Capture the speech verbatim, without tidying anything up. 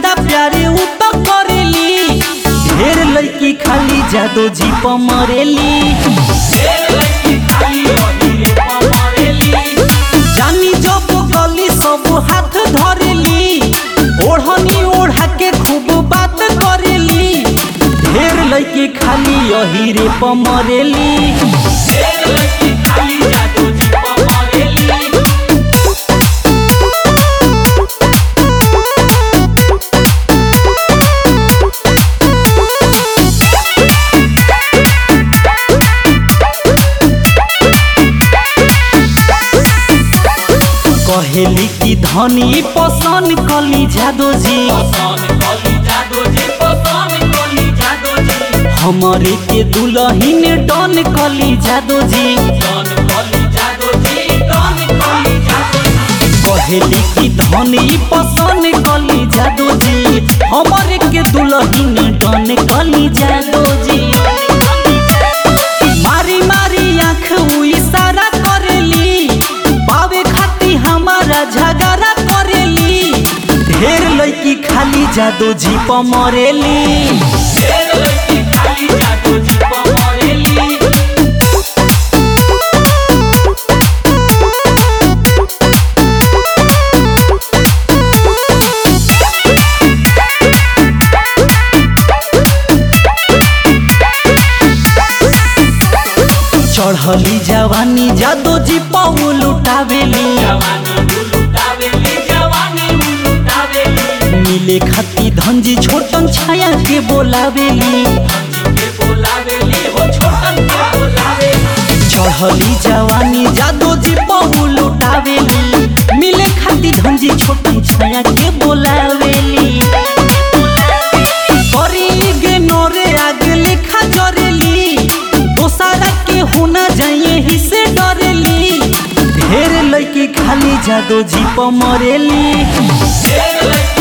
ज्यादा प्यारे उ तो करेली। ढेर लड़की खाली जादो जी प मरेली। जानी जब गली सब हाथ धरेली। ओढ़नी ओढ़ा के खूब बात करेली। ढेर लड़की खाली यही रे प मरेली। कहेली की धनी पसंद कली जादो जी। हमारे के दुल्हन डन कली जादो जी। कहेली की धनी पसंद कली जादो जी। हमारे के दुल्हन डन कली जादो जी। मारी मारी आँख इशारा करेली। पावे खाती हमारा झगड़ा करेली। ढेर लड़की खाली जादो जी प मरेली। चढ़ली जवानी जादो जी पाऊ लुटावेली। मिले खाती धंजी छोटन छाया के बोलावेली। चढ़ली जवानी जादो जी पाऊ लुटावेली। मिले खाती धंजी छोटन छाया के बोलावेली। करी गे नोरे आगे लिखा जरेली। दोसारा के होना जाइए ही से डरेली। ढेर लड़की खाली जादो जी प मरेली।